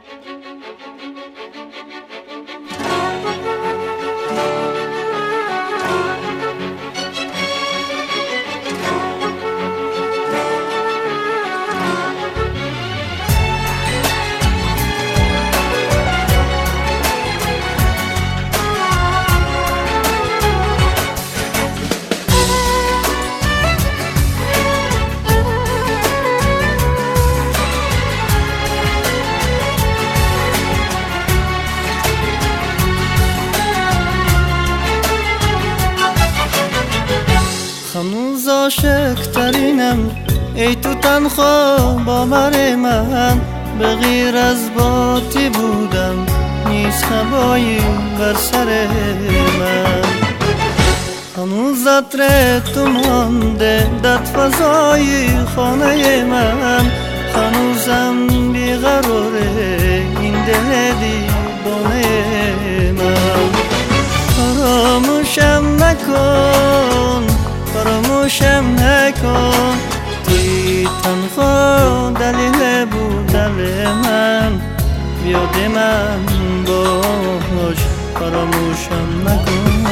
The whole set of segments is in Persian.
هنوز عاشق ترینم ای تو تنها باور من، به غیر از باتی بودم نیست هوایی بر سر من. هنوز عطر تو مانده در فضای خانه من، هنوزم بیقراره این دل دیوانه من. فراموشم نکن، فراموشم نکن، توی تنها دلیل بودن من، بیاد من باش، فراموشم نکن.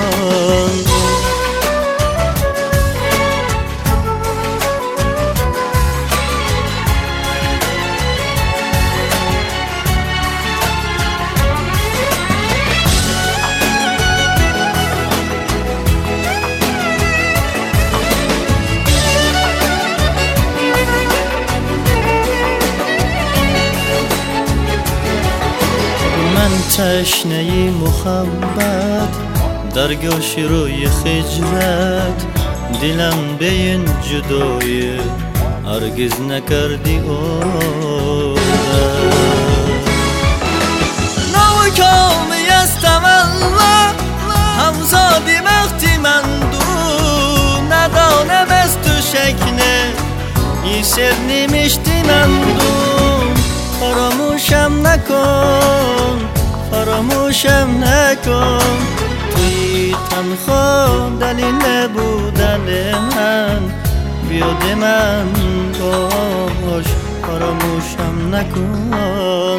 تشنه محبت در گوش روی خجلت، دلم به این جدایی هرگز نکردی عادت. ناکامی هستم الله همزادی وقتی من دو، ندانم از تو شکنه این سر نمیشتی من دو. فراموشم نکن، فراموشم نکن، توی تنها دلیل بودن من، بیاد من باش، فراموشم نکن.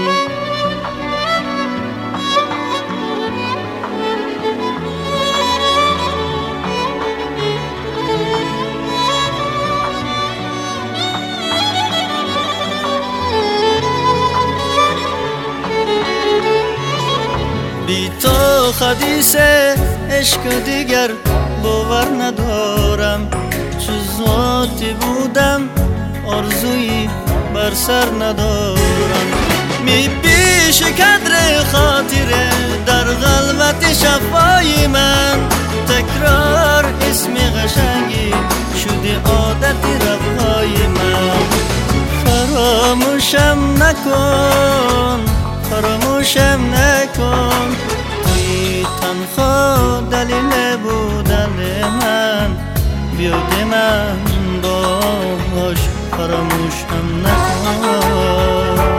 بی تو حدیث عشق دیگر باور ندارم، چه ذاتی بودم آرزویی بر سر ندارم. می بیش قدر خاطره در قلبت شفای من، تکرار اسم قشنگی شده عادت ربهای من. فراموشم نکن، فراموشم نکن، توی تنها دلیل بودن من، بیاد من باش، فراموشم نکن.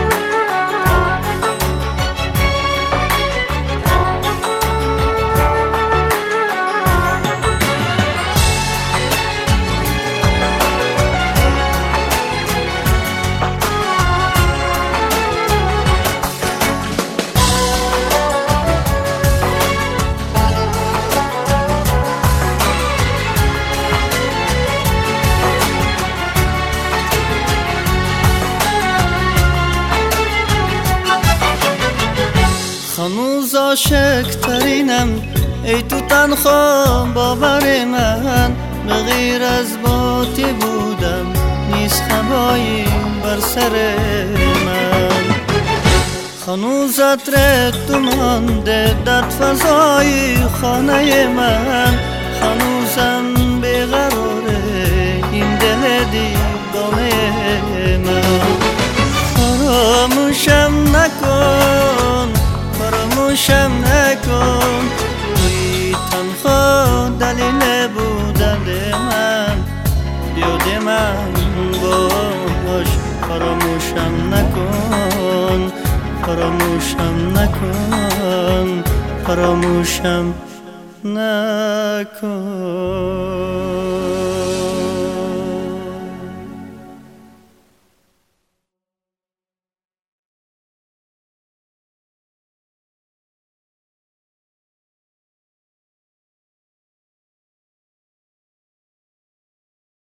هنوز عاشق ترینم ای تو تنها باور من، به غیر از باتی بودم نیست هوایی بر سر من. هنوز عطر تو مانده در فضای خانه من، هنوزم بیقراره این دل دیوانه من. فراموشم نکن، فراموشم نکن، توی تنها دلیل بودن من، بیاد من باش، فراموشم نکن، فراموشم نکن، فراموشم نکن.